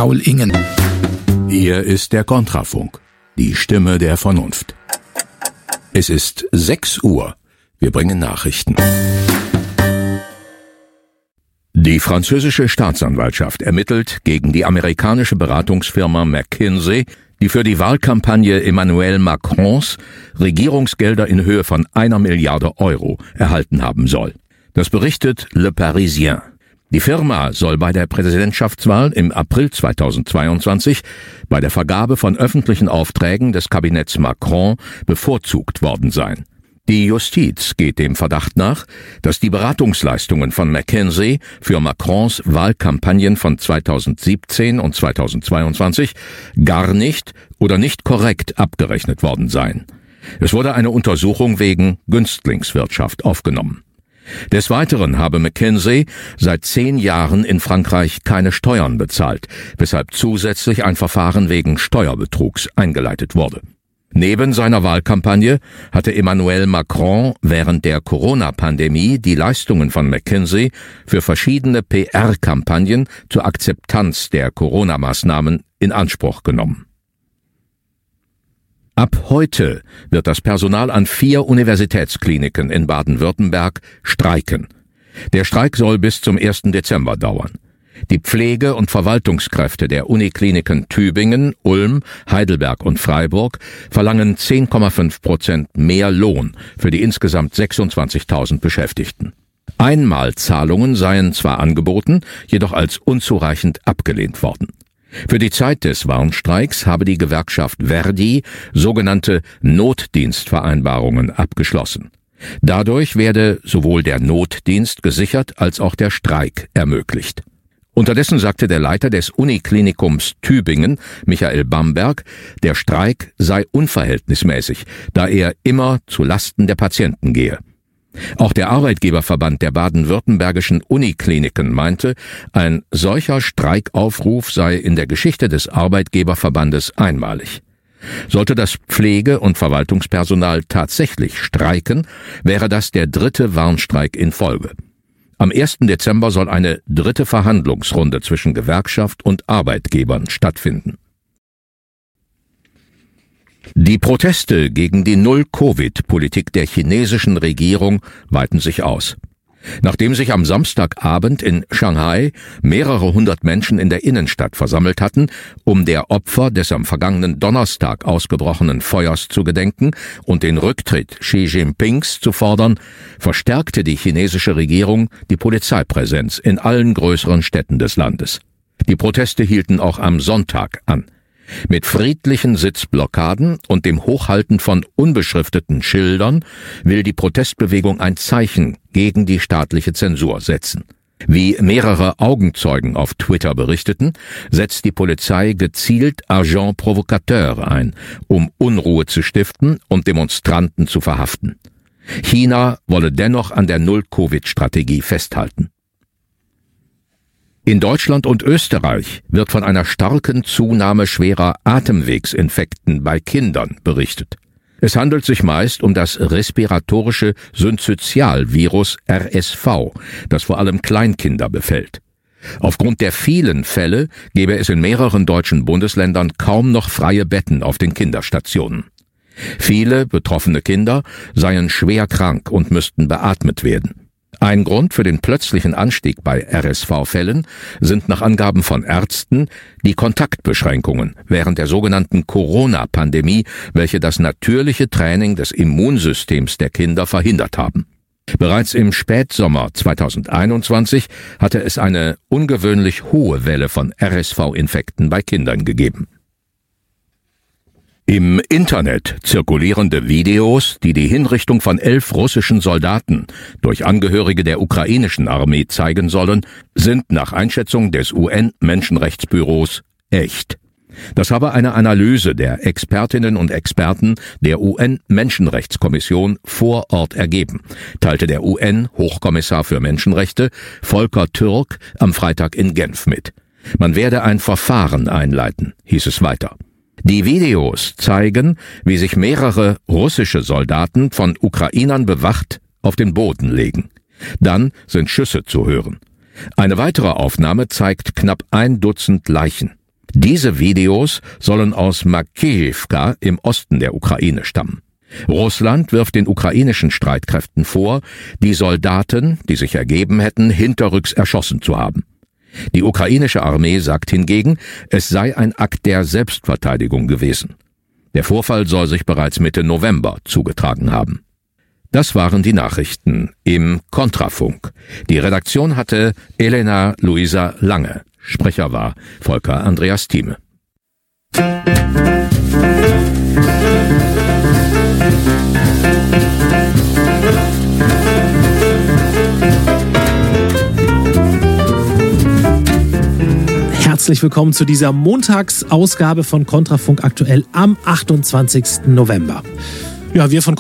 Paul Ingen. Hier ist der Kontrafunk, die Stimme der Vernunft. Es ist 6 Uhr. Wir bringen Nachrichten. Die französische Staatsanwaltschaft ermittelt gegen die amerikanische Beratungsfirma McKinsey, die für die Wahlkampagne Emmanuel Macrons Regierungsgelder in Höhe von 1 Milliarde Euro erhalten haben soll. Das berichtet Le Parisien. Die Firma soll bei der Präsidentschaftswahl im April 2022 bei der Vergabe von öffentlichen Aufträgen des Kabinetts Macron bevorzugt worden sein. Die Justiz geht dem Verdacht nach, dass die Beratungsleistungen von McKinsey für Macrons Wahlkampagnen von 2017 und 2022 gar nicht oder nicht korrekt abgerechnet worden seien. Es wurde eine Untersuchung wegen Günstlingswirtschaft aufgenommen. Des Weiteren habe McKinsey seit 10 Jahren in Frankreich keine Steuern bezahlt, weshalb zusätzlich ein Verfahren wegen Steuerbetrugs eingeleitet wurde. Neben seiner Wahlkampagne hatte Emmanuel Macron während der Corona-Pandemie die Leistungen von McKinsey für verschiedene PR-Kampagnen zur Akzeptanz der Corona-Maßnahmen in Anspruch genommen. Ab heute wird das Personal an 4 Universitätskliniken in Baden-Württemberg streiken. Der Streik soll bis zum 1. Dezember dauern. Die Pflege- und Verwaltungskräfte der Unikliniken Tübingen, Ulm, Heidelberg und Freiburg verlangen 10,5% mehr Lohn für die insgesamt 26.000 Beschäftigten. Einmalzahlungen seien zwar angeboten, jedoch als unzureichend abgelehnt worden. Für die Zeit des Warnstreiks habe die Gewerkschaft Verdi sogenannte Notdienstvereinbarungen abgeschlossen. Dadurch werde sowohl der Notdienst gesichert als auch der Streik ermöglicht. Unterdessen sagte der Leiter des Uniklinikums Tübingen, Michael Bamberg, der Streik sei unverhältnismäßig, da er immer zu Lasten der Patienten gehe. Auch der Arbeitgeberverband der baden-württembergischen Unikliniken meinte, ein solcher Streikaufruf sei in der Geschichte des Arbeitgeberverbandes einmalig. Sollte das Pflege- und Verwaltungspersonal tatsächlich streiken, wäre das der 3. Warnstreik in Folge. Am 1. Dezember soll eine 3. Verhandlungsrunde zwischen Gewerkschaft und Arbeitgebern stattfinden. Die Proteste gegen die Null-Covid-Politik der chinesischen Regierung weiten sich aus. Nachdem sich am Samstagabend in Shanghai mehrere hundert Menschen in der Innenstadt versammelt hatten, um der Opfer des am vergangenen Donnerstag ausgebrochenen Feuers zu gedenken und den Rücktritt Xi Jinpings zu fordern, verstärkte die chinesische Regierung die Polizeipräsenz in allen größeren Städten des Landes. Die Proteste hielten auch am Sonntag an. Mit friedlichen Sitzblockaden und dem Hochhalten von unbeschrifteten Schildern will die Protestbewegung ein Zeichen gegen die staatliche Zensur setzen. Wie mehrere Augenzeugen auf Twitter berichteten, setzt die Polizei gezielt Agents provocateurs ein, um Unruhe zu stiften und Demonstranten zu verhaften. China wolle dennoch an der Null-Covid-Strategie festhalten. In Deutschland und Österreich wird von einer starken Zunahme schwerer Atemwegsinfekten bei Kindern berichtet. Es handelt sich meist um das respiratorische Synzytialvirus RSV, das vor allem Kleinkinder befällt. Aufgrund der vielen Fälle gäbe es in mehreren deutschen Bundesländern kaum noch freie Betten auf den Kinderstationen. Viele betroffene Kinder seien schwer krank und müssten beatmet werden. Ein Grund für den plötzlichen Anstieg bei RSV-Fällen sind nach Angaben von Ärzten die Kontaktbeschränkungen während der sogenannten Corona-Pandemie, welche das natürliche Training des Immunsystems der Kinder verhindert haben. Bereits im Spätsommer 2021 hatte es eine ungewöhnlich hohe Welle von RSV-Infekten bei Kindern gegeben. Im Internet zirkulierende Videos, die die Hinrichtung von 11 russischen Soldaten durch Angehörige der ukrainischen Armee zeigen sollen, sind nach Einschätzung des UN-Menschenrechtsbüros echt. Das habe eine Analyse der Expertinnen und Experten der UN-Menschenrechtskommission vor Ort ergeben, teilte der UN-Hochkommissar für Menschenrechte Volker Türk am Freitag in Genf mit. Man werde ein Verfahren einleiten, hieß es weiter. Die Videos zeigen, wie sich mehrere russische Soldaten von Ukrainern bewacht auf den Boden legen. Dann sind Schüsse zu hören. Eine weitere Aufnahme zeigt knapp 1 Dutzend Leichen. Diese Videos sollen aus Makejivka im Osten der Ukraine stammen. Russland wirft den ukrainischen Streitkräften vor, die Soldaten, die sich ergeben hätten, hinterrücks erschossen zu haben. Die ukrainische Armee sagt hingegen, es sei ein Akt der Selbstverteidigung gewesen. Der Vorfall soll sich bereits Mitte November zugetragen haben. Das waren die Nachrichten im Kontrafunk. Die Redaktion hatte Elena Luisa Lange. Sprecher war Volker Andreas Thieme. Herzlich willkommen zu dieser Montagsausgabe von Kontrafunk aktuell am 28. November. Ja, wir von